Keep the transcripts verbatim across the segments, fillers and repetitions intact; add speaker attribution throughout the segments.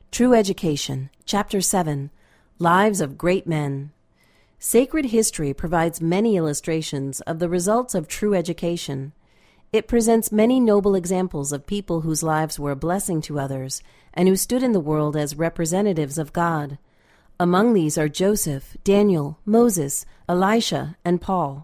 Speaker 1: True Education, Chapter seven, Lives of Great Men. Sacred history provides many illustrations of the results of true education. It presents many noble examples of people whose lives were a blessing to others and who stood in the world as representatives of God. Among these are Joseph, Daniel, Moses, Elisha, and Paul.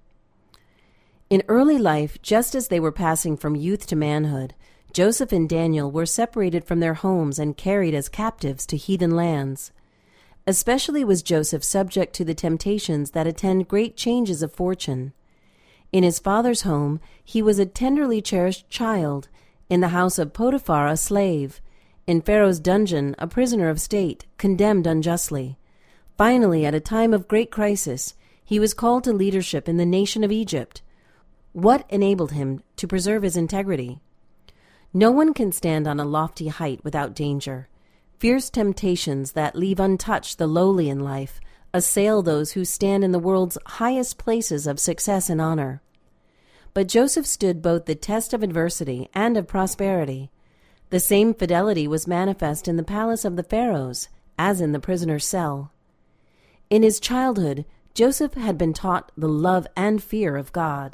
Speaker 1: In early life, just as they were passing from youth to manhood, Joseph and Daniel were separated from their homes and carried as captives to heathen lands. Especially was Joseph subject to the temptations that attend great changes of fortune. In his father's home, he was a tenderly cherished child, in the house of Potiphar a slave, in Pharaoh's dungeon a prisoner of state, condemned unjustly. Finally, at a time of great crisis, he was called to leadership in the nation of Egypt. What enabled him to preserve his integrity? No one can stand on a lofty height without danger. Fierce temptations that leave untouched the lowly in life assail those who stand in the world's highest places of success and honor. But Joseph stood both the test of adversity and of prosperity. The same fidelity was manifest in the palace of the Pharaohs as in the prisoner's cell. In his childhood, Joseph had been taught the love and fear of God.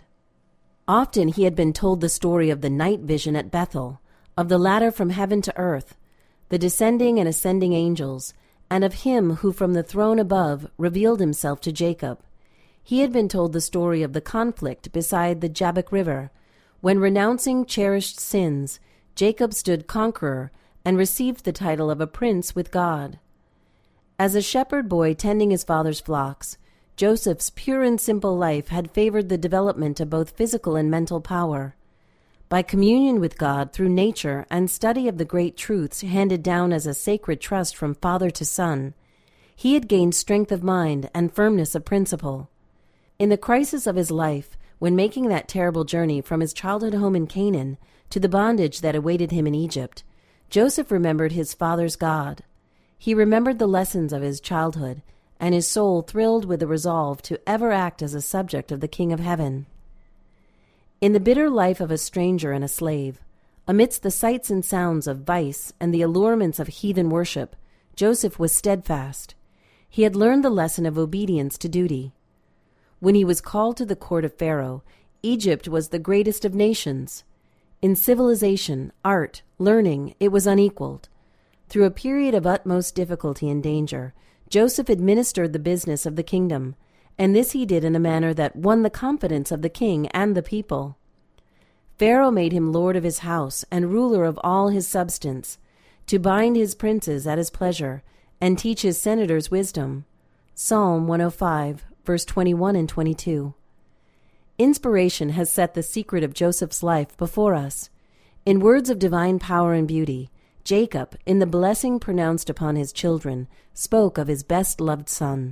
Speaker 1: Often he had been told the story of the night vision at Bethel, of the ladder from heaven to earth, the descending and ascending angels, and of him who from the throne above revealed himself to Jacob. He had been told the story of the conflict beside the Jabbok River, when, renouncing cherished sins, Jacob stood conqueror and received the title of a prince with God. As a shepherd boy tending his father's flocks, Joseph's pure and simple life had favored the development of both physical and mental power. By communion with God through nature and study of the great truths handed down as a sacred trust from father to son, he had gained strength of mind and firmness of principle. In the crisis of his life, when making that terrible journey from his childhood home in Canaan to the bondage that awaited him in Egypt, Joseph remembered his father's God. He remembered the lessons of his childhood, and his soul thrilled with the resolve to ever act as a subject of the King of Heaven. In the bitter life of a stranger and a slave, amidst the sights and sounds of vice and the allurements of heathen worship, Joseph was steadfast. He had learned the lesson of obedience to duty. When he was called to the court of Pharaoh, Egypt was the greatest of nations. In civilization, art, learning, it was unequaled. Through a period of utmost difficulty and danger, Joseph administered the business of the kingdom, and this he did in a manner that won the confidence of the king and the people. Pharaoh made him lord of his house and ruler of all his substance, to bind his princes at his pleasure, and teach his senators wisdom. Psalm one oh five, verse twenty-one and twenty-two. Inspiration has set the secret of Joseph's life before us. In words of divine power and beauty, Jacob, in the blessing pronounced upon his children, spoke of his best-loved son.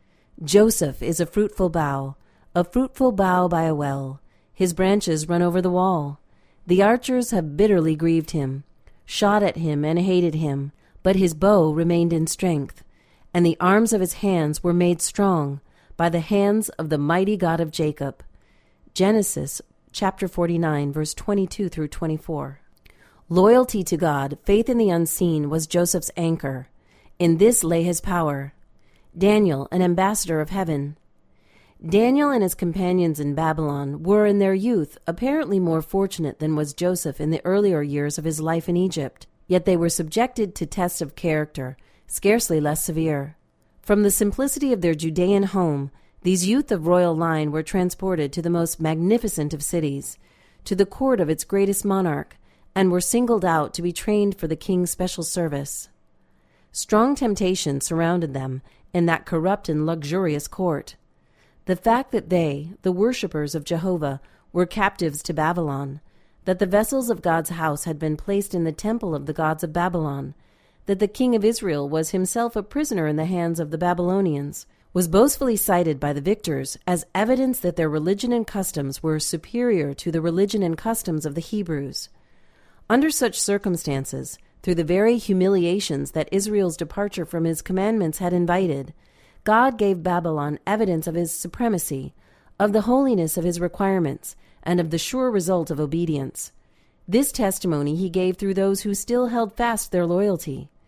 Speaker 1: Joseph is a fruitful bough, a fruitful bough by a well. His branches run over the wall. The archers have bitterly grieved him, shot at him and hated him, but his bow remained in strength, and the arms of his hands were made strong by the hands of the mighty God of Jacob. Genesis chapter forty-nine, verse twenty-two through twenty-four. Loyalty to God, faith in the unseen, was Joseph's anchor. In this lay his power. Daniel, an ambassador of heaven. Daniel and his companions in Babylon were in their youth apparently more fortunate than was Joseph in the earlier years of his life in Egypt, yet they were subjected to tests of character, scarcely less severe. From the simplicity of their Judean home, these youth of royal line were transported to the most magnificent of cities, to the court of its greatest monarch, and were singled out to be trained for the king's special service. Strong temptation surrounded them in that corrupt and luxurious court. The fact that they, the worshippers of Jehovah, were captives to Babylon, that the vessels of God's house had been placed in the temple of the gods of Babylon, that the king of Israel was himself a prisoner in the hands of the Babylonians, was boastfully cited by the victors as evidence that their religion and customs were superior to the religion and customs of the Hebrews. Under such circumstances, through the very humiliations that Israel's departure from his commandments had invited, God gave Babylon evidence of his supremacy, of the holiness of his requirements, and of the sure result of obedience. This testimony he gave through those who still held fast their loyalty.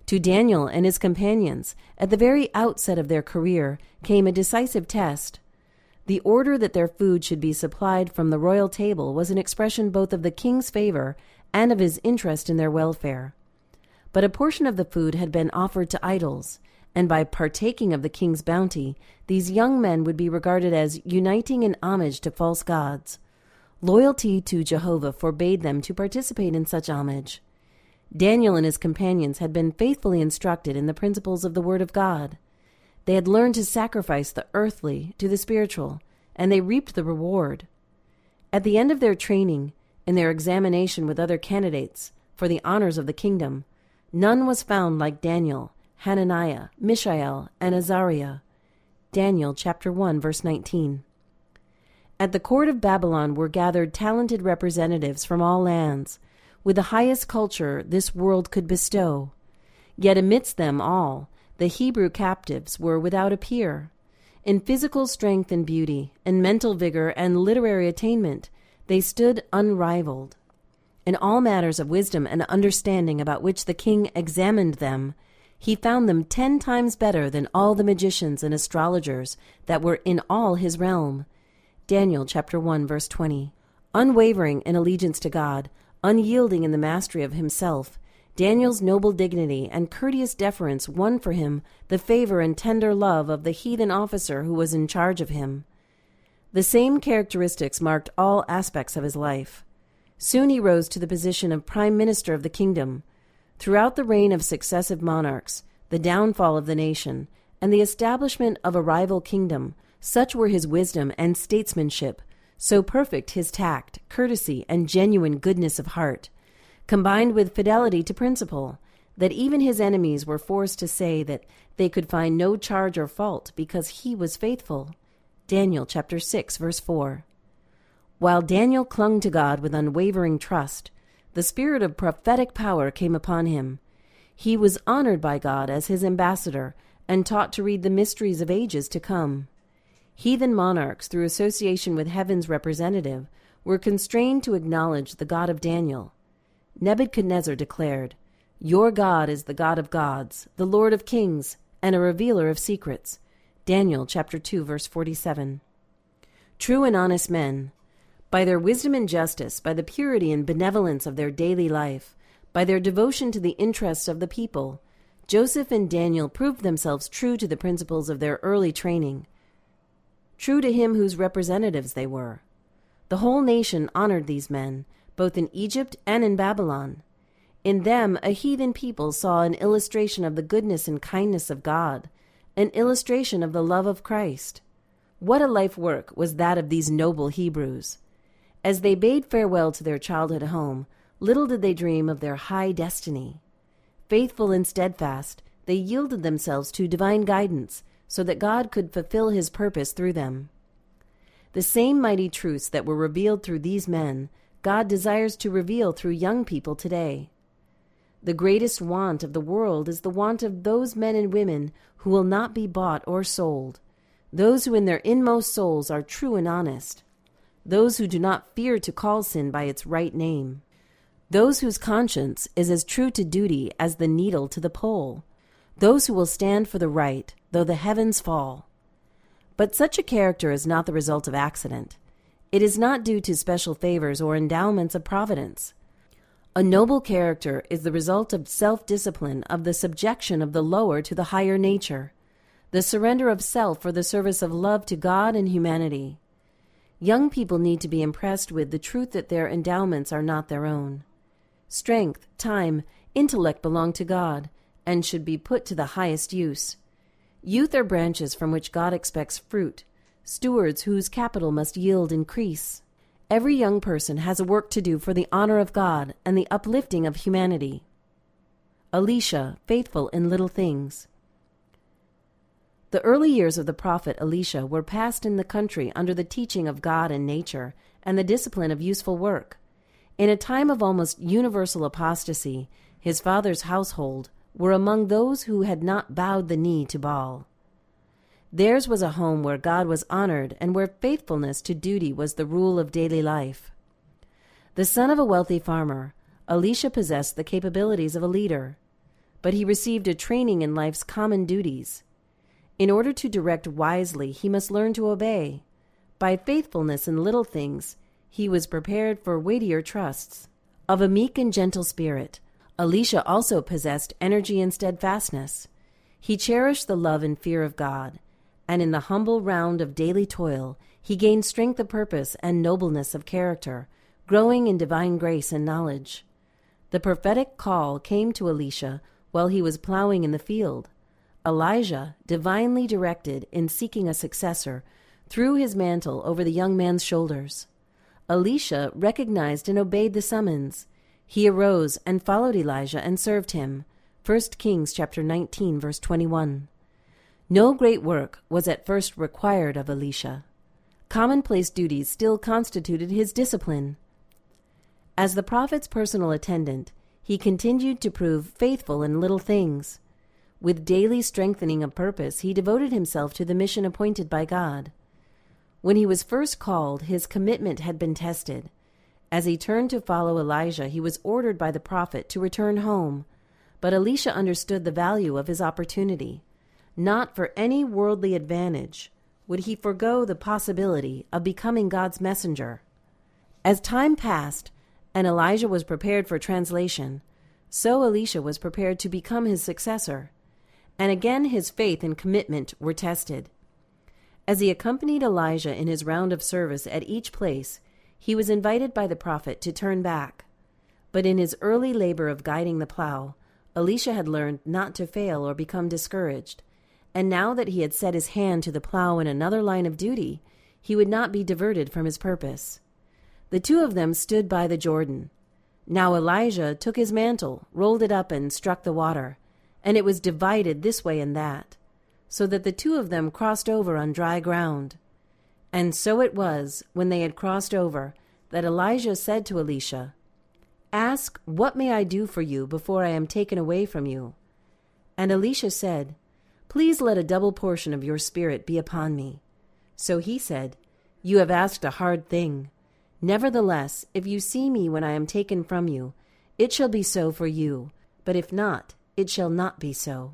Speaker 1: To Daniel and his companions, at the very outset of their career, came a decisive test. The order that their food should be supplied from the royal table was an expression both of the king's favor and of his interest in their welfare. But a portion of the food had been offered to idols, and by partaking of the king's bounty, these young men would be regarded as uniting in homage to false gods. Loyalty to Jehovah forbade them to participate in such homage. Daniel and his companions had been faithfully instructed in the principles of the Word of God. They had learned to sacrifice the earthly to the spiritual, and they reaped the reward. At the end of their training, in their examination with other candidates for the honors of the kingdom, none was found like Daniel, Hananiah, Mishael, and Azariah. Daniel chapter one, verse nineteen. At the court of Babylon were gathered talented representatives from all lands, with the highest culture this world could bestow. Yet amidst them all, the Hebrew captives were without a peer. In physical strength and beauty, in mental vigor and literary attainment, they stood unrivaled. In all matters of wisdom and understanding about which the king examined them, he found them ten times better than all the magicians and astrologers that were in all his realm. Daniel chapter one, verse twenty. Unwavering in allegiance to God, unyielding in the mastery of himself, Daniel's noble dignity and courteous deference won for him the favor and tender love of the heathen officer who was in charge of him. The same characteristics marked all aspects of his life. Soon he rose to the position of prime minister of the kingdom. Throughout the reign of successive monarchs, the downfall of the nation, and the establishment of a rival kingdom, such were his wisdom and statesmanship, so perfect his tact, courtesy, and genuine goodness of heart, combined with fidelity to principle, that even his enemies were forced to say that they could find no charge or fault because he was faithful. Daniel chapter six, verse four. While Daniel clung to God with unwavering trust, the spirit of prophetic power came upon him. He was honored by God as his ambassador and taught to read the mysteries of ages to come. Heathen monarchs, through association with heaven's representative, were constrained to acknowledge the God of Daniel. Nebuchadnezzar declared, "Your God is the God of gods, the Lord of kings, and a revealer of secrets." Daniel chapter two, verse forty-seven. True and honest men, by their wisdom and justice, by the purity and benevolence of their daily life, by their devotion to the interests of the people, Joseph and Daniel proved themselves true to the principles of their early training, true to him whose representatives they were. The whole nation honored these men, both in Egypt and in Babylon. In them, a heathen people saw an illustration of the goodness and kindness of God, an illustration of the love of Christ. What a life work was that of these noble Hebrews! As they bade farewell to their childhood home, little did they dream of their high destiny. Faithful and steadfast, they yielded themselves to divine guidance, so that God could fulfill his purpose through them. The same mighty truths that were revealed through these men, God desires to reveal through young people today. The greatest want of the world is the want of those men and women who will not be bought or sold, those who in their inmost souls are true and honest, those who do not fear to call sin by its right name, those whose conscience is as true to duty as the needle to the pole, those who will stand for the right, though the heavens fall. But such a character is not the result of accident. It is not due to special favors or endowments of providence. A noble character is the result of self-discipline, of the subjection of the lower to the higher nature, the surrender of self for the service of love to God and humanity. Young people need to be impressed with the truth that their endowments are not their own. Strength, time, intellect belong to God and should be put to the highest use. Youth are branches from which God expects fruit, stewards whose capital must yield increase. Every young person has a work to do for the honor of God and the uplifting of humanity. Elisha, faithful in little things. The early years of the prophet Elisha were passed in the country under the teaching of God and nature and the discipline of useful work. In a time of almost universal apostasy, his father's household were among those who had not bowed the knee to Baal. Theirs was a home where God was honored and where faithfulness to duty was the rule of daily life. The son of a wealthy farmer, Elisha possessed the capabilities of a leader. but he received a training in life's common duties. In order to direct wisely, he must learn to obey. By faithfulness in little things, he was prepared for weightier trusts. Of a meek and gentle spirit, Elisha also possessed energy and steadfastness. He cherished the love and fear of God, and in the humble round of daily toil, he gained strength of purpose and nobleness of character, growing in divine grace and knowledge. The prophetic call came to Elisha while he was plowing in the field. Elijah, divinely directed in seeking a successor, threw his mantle over the young man's shoulders. Elisha recognized and obeyed the summons. He arose and followed Elijah and served him. First Kings chapter nineteen, verse twenty-one. No great work was at first required of Elisha. Commonplace duties still constituted his discipline. As the prophet's personal attendant, he continued to prove faithful in little things. With daily strengthening of purpose, he devoted himself to the mission appointed by God. When he was first called, his commitment had been tested. As he turned to follow Elijah, he was ordered by the prophet to return home. But Elisha understood the value of his opportunity. Not for any worldly advantage would he forego the possibility of becoming God's messenger. As time passed, and Elijah was prepared for translation, so Elisha was prepared to become his successor. And again his faith and commitment were tested. As he accompanied Elijah in his round of service at each place, he was invited by the prophet to turn back. But in his early labor of guiding the plow, Elisha had learned not to fail or become discouraged, and now that he had set his hand to the plow in another line of duty, he would not be diverted from his purpose. The two of them stood by the Jordan. Now Elijah took his mantle, rolled it up, and struck the water, and it was divided this way and that, so that the two of them crossed over on dry ground. And so it was, when they had crossed over, that Elijah said to Elisha, "Ask, what may I do for you before I am taken away from you?" And Elisha said, "Please let a double portion of your spirit be upon me." So he said, "You have asked a hard thing. Nevertheless, if you see me when I am taken from you, it shall be so for you, but if not, it shall not be so."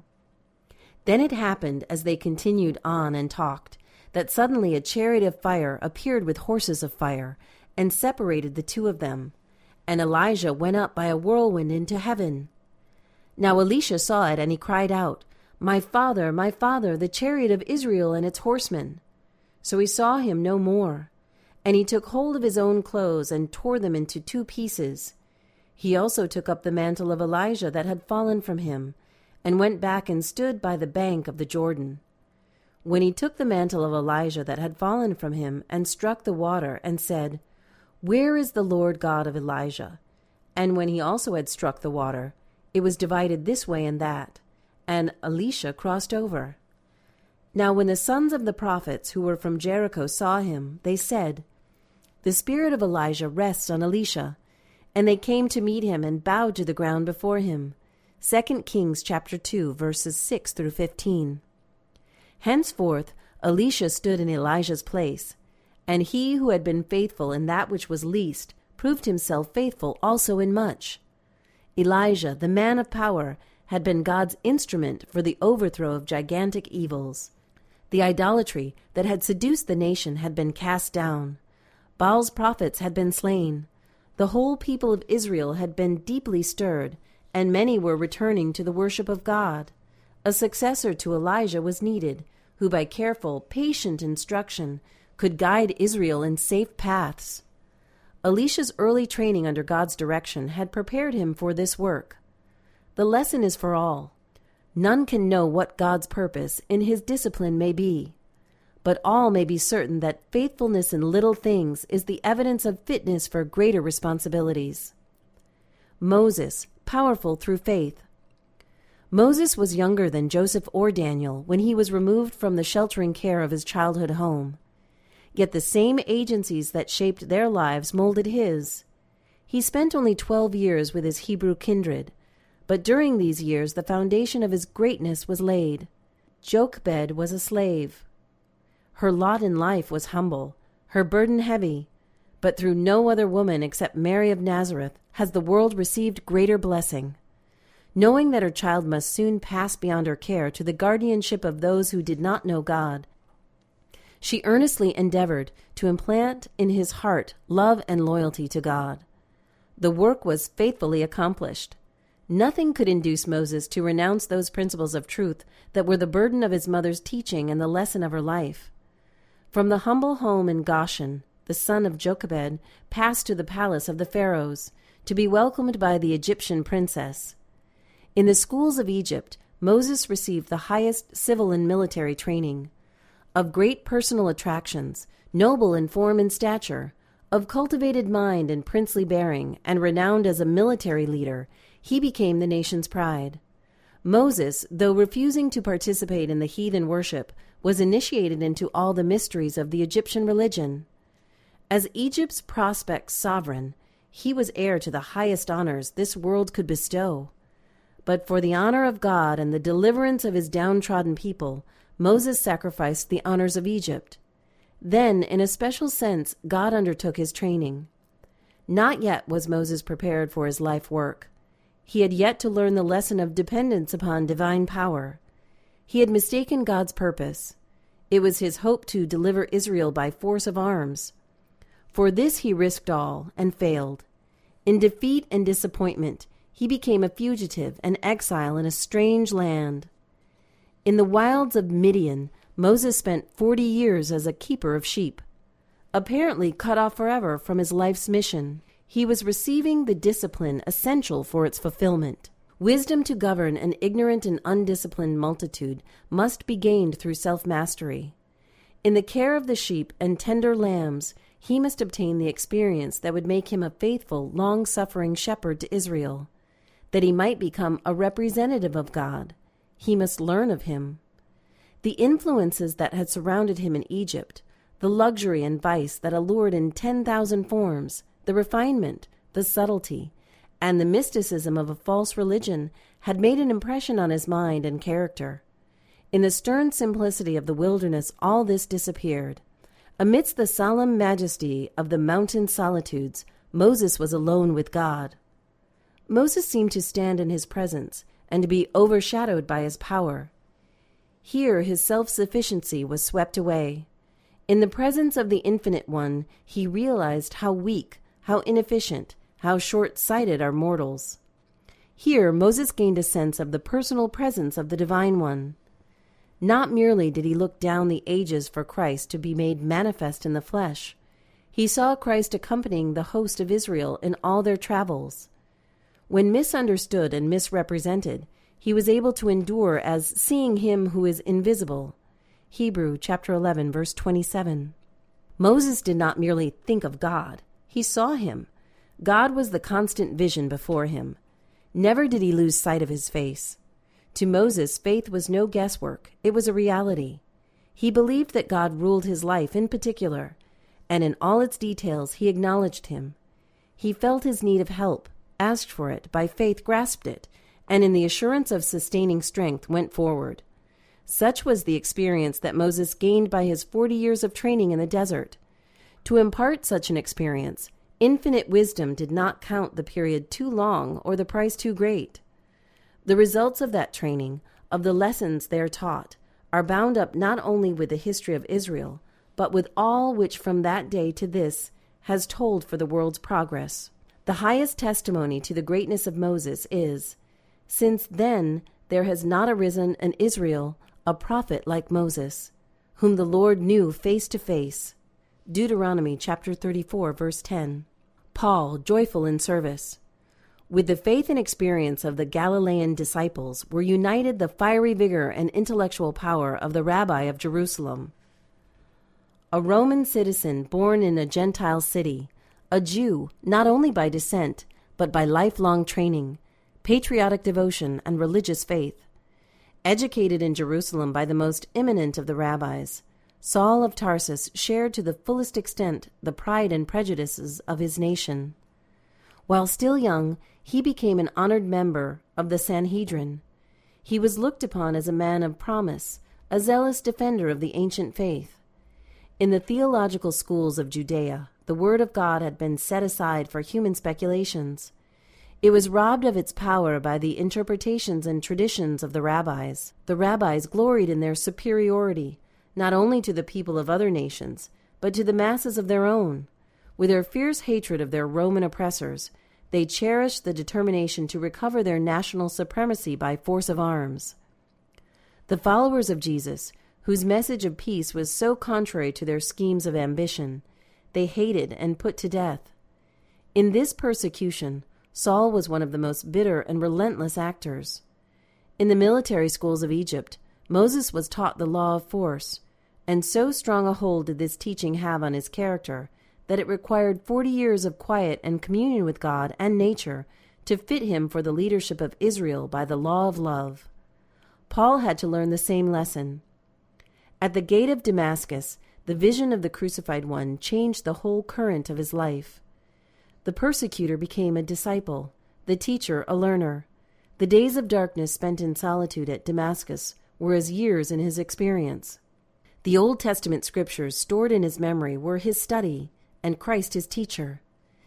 Speaker 1: Then it happened, as they continued on and talked, that suddenly a chariot of fire appeared with horses of fire, and separated the two of them. And Elijah went up by a whirlwind into heaven. Now Elisha saw it, and he cried out, "My father, my father, the chariot of Israel and its horsemen!" So he saw him no more. And he took hold of his own clothes and tore them into two pieces. He also took up the mantle of Elijah that had fallen from him, and went back and stood by the bank of the Jordan. When he took the mantle of Elijah that had fallen from him and struck the water and said, "Where is the Lord God of Elijah?" And when he also had struck the water, it was divided this way and that, and Elisha crossed over. Now when the sons of the prophets who were from Jericho saw him, they said, "The spirit of Elijah rests on Elisha." And they came to meet him and bowed to the ground before him. Second Kings chapter two, verses six through fifteen. Henceforth Elisha stood in Elijah's place, and he who had been faithful in that which was least proved himself faithful also in much. Elijah, the man of power, had been God's instrument for the overthrow of gigantic evils. The idolatry that had seduced the nation had been cast down. Baal's prophets had been slain. The whole people of Israel had been deeply stirred, and many were returning to the worship of God. A successor to Elijah was needed, who by careful, patient instruction could guide Israel in safe paths. Elisha's early training under God's direction had prepared him for this work. The lesson is for all. None can know what God's purpose in his discipline may be, but all may be certain that faithfulness in little things is the evidence of fitness for greater responsibilities. Moses, powerful through faith. Moses was younger than Joseph or Daniel when he was removed from the sheltering care of his childhood home. Yet the same agencies that shaped their lives molded his. He spent only twelve years with his Hebrew kindred, but during these years the foundation of his greatness was laid. Jochebed was a slave. Her lot in life was humble, her burden heavy, but through no other woman except Mary of Nazareth has the world received greater blessing. Knowing that her child must soon pass beyond her care to the guardianship of those who did not know God, she earnestly endeavored to implant in his heart love and loyalty to God. The work was faithfully accomplished. Nothing could induce Moses to renounce those principles of truth that were the burden of his mother's teaching and the lesson of her life. From the humble home in Goshen, the son of Jochebed passed to the palace of the pharaohs to be welcomed by the Egyptian princess. In the schools of Egypt, Moses received the highest civil and military training. Of great personal attractions, noble in form and stature, of cultivated mind and princely bearing, and renowned as a military leader, he became the nation's pride. Moses, though refusing to participate in the heathen worship, was initiated into all the mysteries of the Egyptian religion. As Egypt's prospect sovereign, he was heir to the highest honors this world could bestow. But for the honor of God and the deliverance of his downtrodden people, Moses sacrificed the honors of Egypt. Then, in a special sense, God undertook his training. Not yet was Moses prepared for his life work. He had yet to learn the lesson of dependence upon divine power. He had mistaken God's purpose. It was his hope to deliver Israel by force of arms. For this he risked all, and failed. In defeat and disappointment, he became a fugitive and exile in a strange land. In the wilds of Midian, Moses spent forty years as a keeper of sheep. Apparently cut off forever from his life's mission, he was receiving the discipline essential for its fulfillment. Wisdom to govern an ignorant and undisciplined multitude must be gained through self-mastery. In the care of the sheep and tender lambs, he must obtain the experience that would make him a faithful, long-suffering shepherd to Israel. That he might become a representative of God, he must learn of him. The influences that had surrounded him in Egypt, the luxury and vice that allured in ten thousand forms, the refinement, the subtlety, and the mysticism of a false religion had made an impression on his mind and character. In the stern simplicity of the wilderness, all this disappeared. Amidst the solemn majesty of the mountain solitudes, Moses was alone with God. Moses seemed to stand in his presence and to be overshadowed by his power. Here his self-sufficiency was swept away. In the presence of the Infinite One, he realized how weak, how inefficient, how short-sighted are mortals. Here Moses gained a sense of the personal presence of the Divine One. Not merely did he look down the ages for Christ to be made manifest in the flesh. He saw Christ accompanying the host of Israel in all their travels. When misunderstood and misrepresented, he was able to endure as seeing him who is invisible. Hebrew chapter eleven, verse twenty-seven. Moses did not merely think of God. He saw him. God was the constant vision before him. Never did he lose sight of his face. To Moses, faith was no guesswork. It was a reality. He believed that God ruled his life in particular, and in all its details he acknowledged him. He felt his need of help, asked for it, by faith grasped it, and in the assurance of sustaining strength went forward. Such was the experience that Moses gained by his forty years of training in the desert. To impart such an experience, infinite wisdom did not count the period too long or the price too great. The results of that training, of the lessons there taught, are bound up not only with the history of Israel, but with all which from that day to this has told for the world's progress. The highest testimony to the greatness of Moses is, since then there has not arisen in Israel a prophet like Moses, whom the Lord knew face to face. Deuteronomy chapter thirty-four, verse ten. Paul, joyful in service. With the faith and experience of the Galilean disciples were united the fiery vigor and intellectual power of the Rabbi of Jerusalem. A Roman citizen born in a Gentile city, a Jew not only by descent, but by lifelong training, patriotic devotion, and religious faith. Educated in Jerusalem by the most eminent of the rabbis, Saul of Tarsus shared to the fullest extent the pride and prejudices of his nation. While still young, he became an honored member of the Sanhedrin. He was looked upon as a man of promise, a zealous defender of the ancient faith. In the theological schools of Judea, the word of God had been set aside for human speculations. It was robbed of its power by the interpretations and traditions of the rabbis. The rabbis gloried in their superiority, not only to the people of other nations, but to the masses of their own. With their fierce hatred of their Roman oppressors, they cherished the determination to recover their national supremacy by force of arms. The followers of Jesus, whose message of peace was so contrary to their schemes of ambition, they hated and put to death. In this persecution, Saul was one of the most bitter and relentless actors. In the military schools of Egypt, Moses was taught the law of force, and so strong a hold did this teaching have on his character that it required forty years of quiet and communion with God and nature to fit him for the leadership of Israel by the law of love. Paul had to learn the same lesson. At the gate of Damascus, the vision of the crucified one changed the whole current of his life. The persecutor became a disciple, the teacher a learner. The days of darkness spent in solitude at Damascus were as years in his experience. The Old Testament scriptures stored in his memory were his study, and Christ his teacher.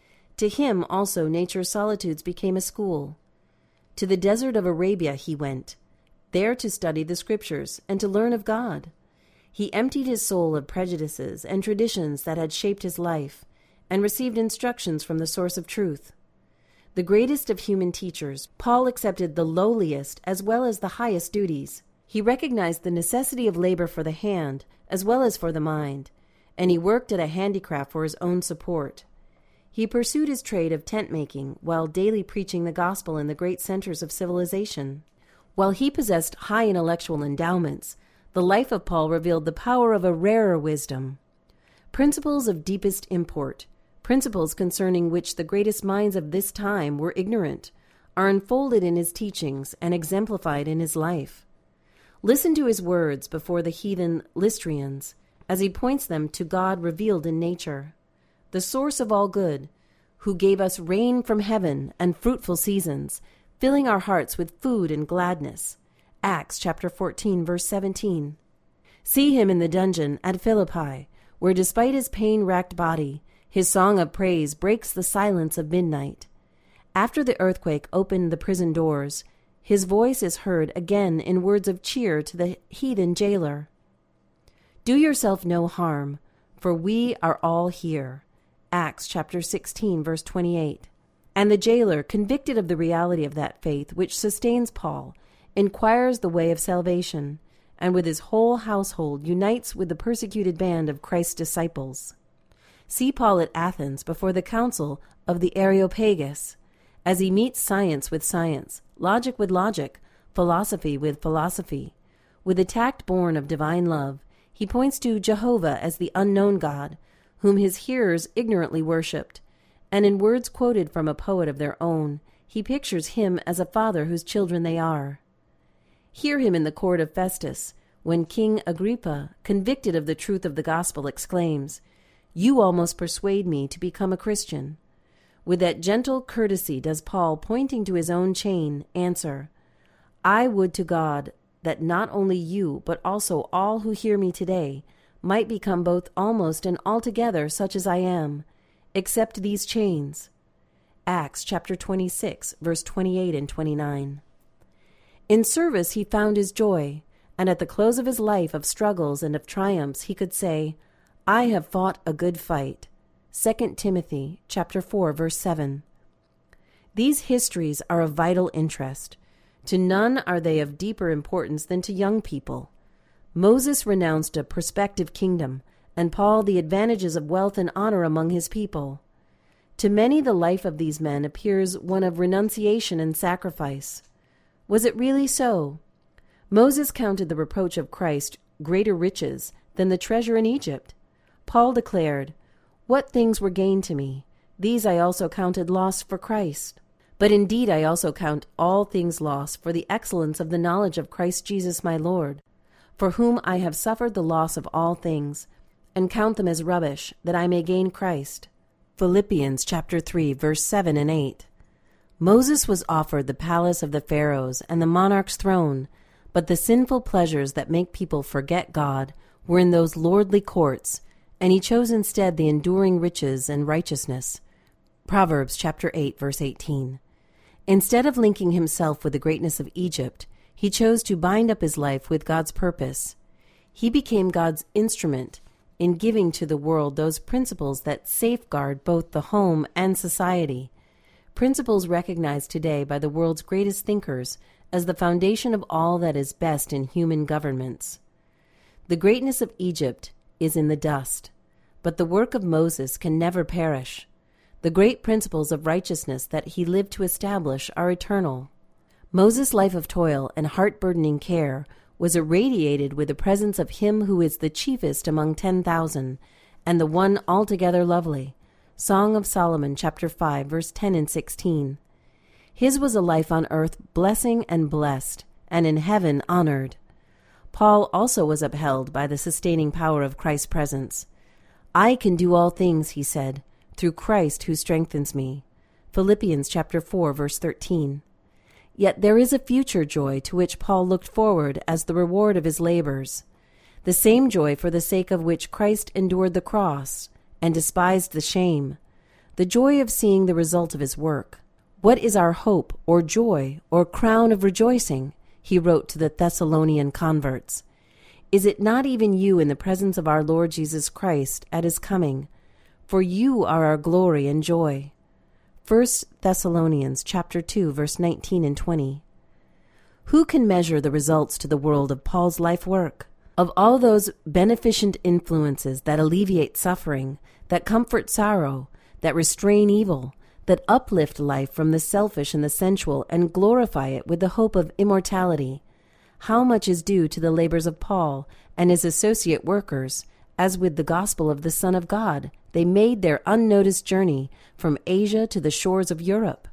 Speaker 1: To him also nature's solitudes became a school. To the desert of Arabia he went, there to study the scriptures and to learn of God. He emptied his soul of prejudices and traditions that had shaped his life, and received instructions from the source of truth. The greatest of human teachers, Paul accepted the lowliest as well as the highest duties. He recognized the necessity of labor for the hand as well as for the mind, and he worked at a handicraft for his own support. He pursued his trade of tent-making while daily preaching the gospel in the great centers of civilization. While he possessed high intellectual endowments, the life of Paul revealed the power of a rarer wisdom. Principles of deepest import, principles concerning which the greatest minds of this time were ignorant, are unfolded in his teachings and exemplified in his life. Listen to his words before the heathen Lystrians, as he points them to God revealed in nature, the source of all good, who gave us rain from heaven and fruitful seasons, filling our hearts with food and gladness. Acts chapter fourteen, verse seventeen. See him in the dungeon at Philippi, where despite his pain-racked body, his song of praise breaks the silence of midnight. After the earthquake opened the prison doors, his voice is heard again in words of cheer to the heathen jailer. Do yourself no harm, for we are all here. Acts chapter sixteen, verse twenty-eight. And the jailer, convicted of the reality of that faith which sustains Paul, inquires the way of salvation, and with his whole household unites with the persecuted band of Christ's disciples. See Paul at Athens before the council of the Areopagus, as he meets science with science, logic with logic, philosophy with philosophy. With a tact born of divine love, he points to Jehovah as the unknown God, whom his hearers ignorantly worshipped, and in words quoted from a poet of their own, he pictures him as a father whose children they are. Hear him in the court of Festus, when King Agrippa, convicted of the truth of the gospel, exclaims, "You almost persuade me to become a Christian." With that gentle courtesy does Paul, pointing to his own chain, answer, "I would to God that not only you, but also all who hear me today, might become both almost and altogether such as I am, except these chains." Acts chapter twenty-six, verse twenty-eight and twenty-nine. In service he found his joy, and at the close of his life of struggles and of triumphs he could say, "I have fought a good fight." Second Timothy chapter four, verse seven. These histories are of vital interest. To none are they of deeper importance than to young people. Moses renounced a prospective kingdom, and Paul the advantages of wealth and honor among his people. To many the life of these men appears one of renunciation and sacrifice. Was it really so? Moses counted the reproach of Christ greater riches than the treasure in Egypt. Paul declared, "What things were gained to me, these I also counted loss for Christ. But indeed I also count all things loss for the excellence of the knowledge of Christ Jesus my Lord, for whom I have suffered the loss of all things, and count them as rubbish, that I may gain Christ." Philippians chapter three, verse seven and eight. Moses was offered the palace of the pharaohs and the monarch's throne, but the sinful pleasures that make people forget God were in those lordly courts, and he chose instead the enduring riches and righteousness. Proverbs chapter eight, verse eighteen. Instead of linking himself with the greatness of Egypt, he chose to bind up his life with God's purpose. He became God's instrument in giving to the world those principles that safeguard both the home and society, principles recognized today by the world's greatest thinkers as the foundation of all that is best in human governments. The greatness of Egypt is in the dust, but the work of Moses can never perish. The great principles of righteousness that he lived to establish are eternal. Moses' life of toil and heart-burdening care was irradiated with the presence of him who is the chiefest among ten thousand, and the one altogether lovely. Song of Solomon, chapter five, verse ten and sixteen. His was a life on earth blessing and blessed, and in heaven honored. Paul also was upheld by the sustaining power of Christ's presence. I can do all things, he said, through Christ who strengthens me. Philippians chapter four, verse thirteen. Yet there is a future joy to which Paul looked forward as the reward of his labors, the same joy for the sake of which Christ endured the cross and despised the shame, the joy of seeing the result of his work. What is our hope or joy or crown of rejoicing? He wrote to the Thessalonian converts. Is it not even you in the presence of our Lord Jesus Christ at his coming? For you are our glory and joy. First Thessalonians chapter two, verse nineteen and twenty. Who can measure the results to the world of Paul's life work? Of all those beneficent influences that alleviate suffering, that comfort sorrow, that restrain evil, that uplift life from the selfish and the sensual and glorify it with the hope of immortality, how much is due to the labors of Paul and his associate workers, as with the gospel of the Son of God, they made their unnoticed journey from Asia to the shores of Europe.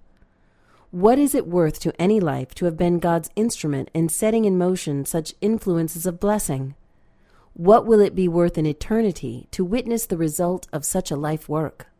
Speaker 1: What is it worth to any life to have been God's instrument in setting in motion such influences of blessing? What will it be worth in eternity to witness the result of such a life work?